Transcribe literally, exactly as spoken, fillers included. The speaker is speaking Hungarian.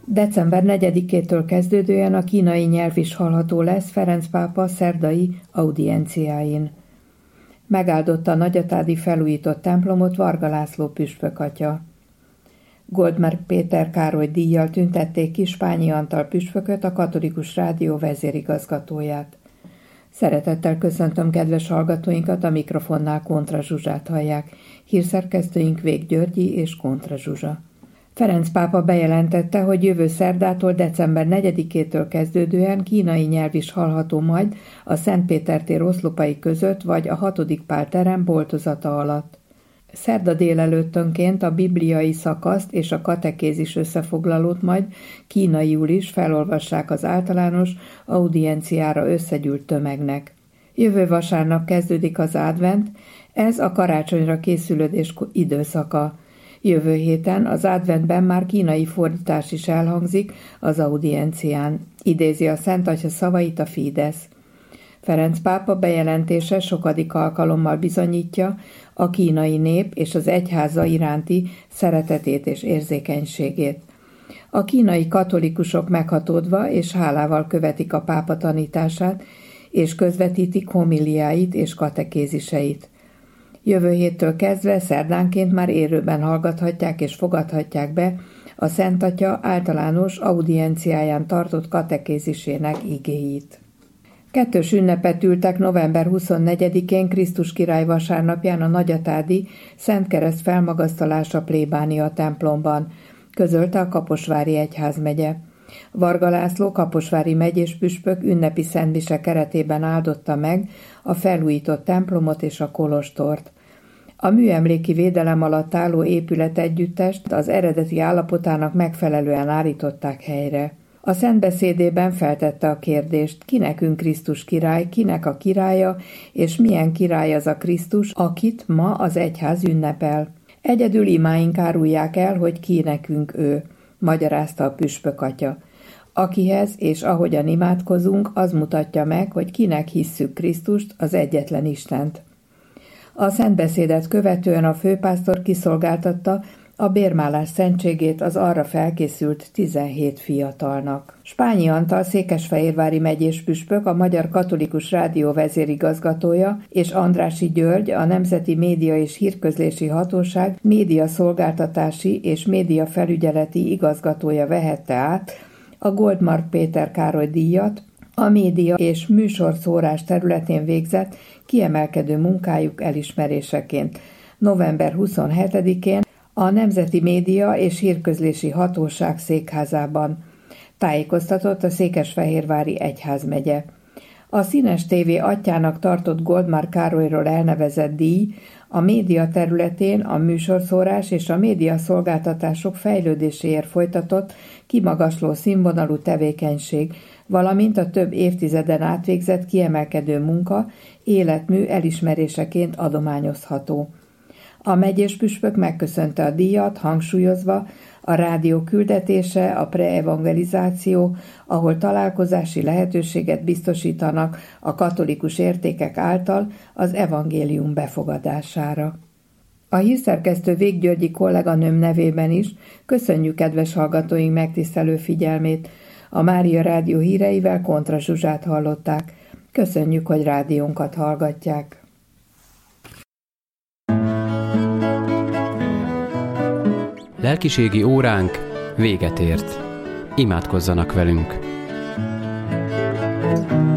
December negyedikétől kezdődően a kínai nyelv is hallható lesz Ferenc pápa szerdai audienciáin. Megáldotta a nagyatádi felújított templomot Varga László püspök atya. Goldmark Péter Károly díjjal tüntették ki Spányi Antal püspököt, a Katolikus Rádió vezérigazgatóját. Szeretettel köszöntöm kedves hallgatóinkat, a mikrofonnál Kontra Zsuzsát hallják. Hírszerkesztőink Vég Györgyi és Kontra Zsuzsa. Ferenc pápa bejelentette, hogy jövő szerdától december negyedikétől kezdődően kínai nyelv is hallható majd a Szentpéter tér oszlopai között vagy a hatodik Pál terem boltozata alatt. Szerda délelőttönként a bibliai szakaszt és a katekézis összefoglalót majd kínaiul is felolvassák az általános audienciára összegyűlt tömegnek. Jövő vasárnap kezdődik az advent, ez a karácsonyra készülődés időszaka. Jövő héten az adventben már kínai fordítás is elhangzik az audiencián, idézi a Szent Atya szavait a Fidesz. Ferenc pápa bejelentése sokadik alkalommal bizonyítja a kínai nép és az egyháza iránti szeretetét és érzékenységét. A kínai katolikusok meghatódva és hálával követik a pápa tanítását, és közvetítik homiliáit és katekéziseit. Jövő héttől kezdve szerdánként már élőben hallgathatják és fogadhatják be a Szent Atya általános audienciáján tartott katekézisének igéit. Kettős ünnepet ültek november huszonnegyedikén Krisztus király vasárnapján a nagyatádi Szent Kereszt felmagasztalása plébánia templomban, közölte a Kaposvári egyházmegye. Varga László kaposvári megyés püspök ünnepi szentmise keretében áldotta meg a felújított templomot és a kolostort. A műemléki védelem alatt álló épületegyüttest az eredeti állapotának megfelelően állították helyre. A szentbeszédében feltette a kérdést, ki nekünk Krisztus király, kinek a királya, és milyen király az a Krisztus, akit ma az egyház ünnepel. Egyedül imáink árulják el, hogy ki nekünk ő, magyarázta a püspök atya. Akihez és ahogyan imádkozunk, az mutatja meg, hogy kinek hisszük Krisztust, az egyetlen Istent. A szentbeszédet követően a főpásztor kiszolgáltatta a bérmálás szentségét az arra felkészült tizenhét fiatalnak. Spányi Antal székesfehérvári megyés püspök, a Magyar Katolikus Rádió vezérigazgatója, és Andrássy György, a Nemzeti Média és Hírközlési Hatóság médiaszolgáltatási és médiafelügyeleti igazgatója vehette át a Goldmark Péter Károly díjat, a média és műsorszórás területén végzett kiemelkedő munkájuk elismeréseként. november huszonhetedikén a Nemzeti Média és Hírközlési Hatóság székházában tájékoztatott a székesfehérvári egyházmegye. A Színes tévé atyának tartott Goldmark Károlyról elnevezett díj a média területén a műsorszórás és a médiaszolgáltatások fejlődéséért folytatott kimagasló színvonalú tevékenység, valamint a több évtizeden átvégzett kiemelkedő munka életmű elismeréseként adományozható. A megyés püspök megköszönte a díjat, hangsúlyozva, a rádió küldetése, a preevangelizáció, ahol találkozási lehetőséget biztosítanak a katolikus értékek által az evangélium befogadására. A hírszerkesztő Vég Györgyi kolléganőm nevében is köszönjük kedves hallgatóink megtisztelő figyelmét. A Mária Rádió híreivel Kontra Zsuzsát hallották. Köszönjük, hogy rádiónkat hallgatják. Lelkiségi óránk véget ért. Imádkozzanak velünk!